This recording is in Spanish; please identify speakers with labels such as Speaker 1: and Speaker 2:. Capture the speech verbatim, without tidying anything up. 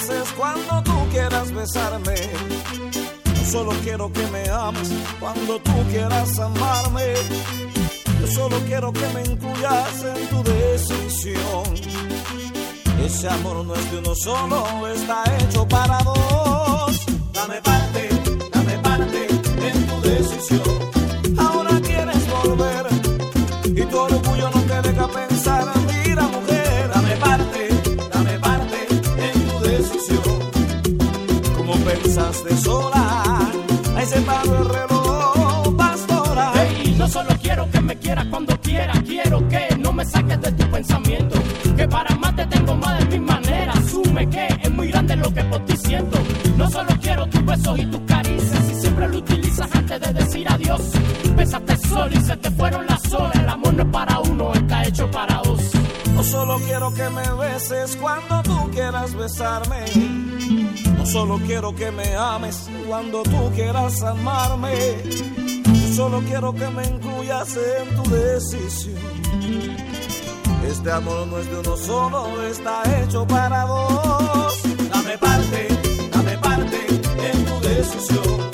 Speaker 1: beses cuando tú quieras besarme. Yo solo quiero que me ames cuando tú quieras amarme. Yo solo quiero que me incluyas en tu decisión. Ese amor no es de uno solo, está hecho para dos. Dame parte, dame parte en tu decisión. Ahora quieres volver y tu orgullo no te deja pensar. Mira, mujer, dame parte, dame parte en tu decisión. ¿Cómo pensaste sola? Ahí se paró el reloj, pastora.
Speaker 2: Hey, no solo quiero que me quieras cuando quieras, quiero que no me saques de tu pensamiento. Que para amarte tengo más de mil maneras. Asume que es muy grande lo que por ti siento. No solo quiero tus besos y tus caricias, y siempre lo utilizas antes de decir adiós. Pensaste solo y se te fueron las horas. El amor no es para uno, está hecho para dos.
Speaker 1: No solo quiero que me beses cuando tú quieras besarme. No solo quiero que me ames cuando tú quieras amarme. Yo solo quiero que me incluyas en tu decisión. Este amor no es de uno solo, está hecho para dos. Dame parte, dame parte en tu decisión.